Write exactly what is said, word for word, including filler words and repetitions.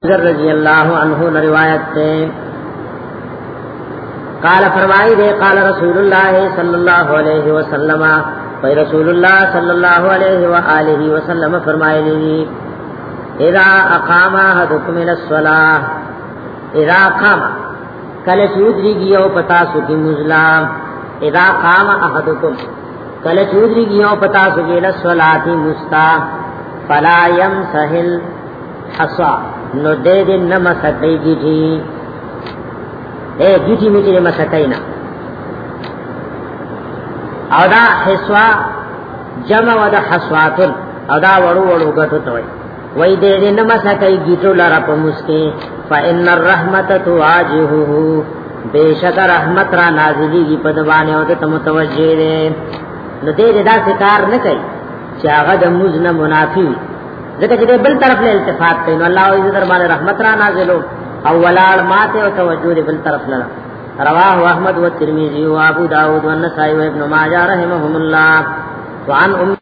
رضی اللہ عنہ نے روایت ہے قال فرمائی دے قال رسول اللہ صلی اللہ علیہ وسلم فی رسول اللہ صلی اللہ علیہ وآلہ وسلم فرمائے لی اذا اقام احدکم الصلاة اذا قام کل چودری گیو پتا سکی مزلام اذا قام احدکم کل چودری گیو پتا سکی الصلاة مستا فلا یمسحل حصا نو دے دے نمسکی گیٹھی اے گیٹھی میں چلے مسکی نا او دا حسوا جمع و دا حسواتن او دا وڑو وڑو گٹو توئی وی دے دے نمسکی گیٹو لرا پا مسکی فإن الرحمت تواجہو بے شک رحمت را نازلی گی پدوانے و دا متوجہ دے نو دے دے دا سکار نکئی چاگا دا مزن منافی ذکر چې بل طرف له التفات کوي نو الله عز وجل باندې رحمت را نازلو او ولال ماته او توجه بل طرف لره رواه احمد والترمذي وابو داود والنسائي وابن ماجه رحمهم الله وعن ام